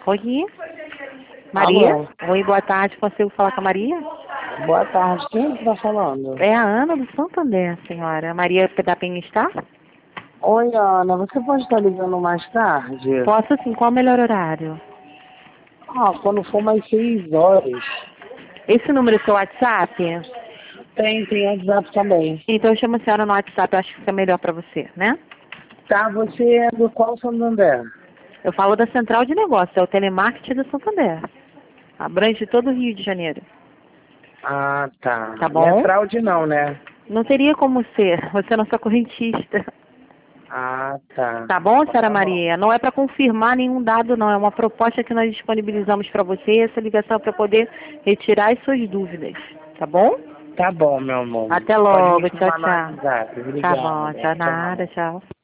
Oi, Maria? Alô, Oi, boa tarde. Consigo falar com a Maria? boa tarde. Quem está falando? É a Ana do Santander, senhora. Maria da Penha está? Oi, Ana, você pode estar ligando mais tarde? Posso sim. Qual o melhor horário? Quando for mais 6 horas. Esse número é seu WhatsApp? Tem WhatsApp também. Então eu chamo a senhora no WhatsApp. Eu acho que fica melhor para você, né? Tá, você é do qual Santander? Eu falo da Central de Negócios. É o telemarketing do Santander. Abrange todo o Rio de Janeiro. Ah, tá. Tá Não é bom? fraude não, né? Não teria como ser. Você é nossa correntista. Ah, tá. Tá bom, senhora Tá bom. Maria? Não é para confirmar nenhum dado, não. É uma proposta que nós disponibilizamos para você. Essa ligação é para poder retirar as suas dúvidas. Tá bom? Tá bom, meu amor. Até Pode me logo. Tchau, chamar no tchau. WhatsApp. Tá bom. Obrigada. Tchau, Tchau. nada. Tchau.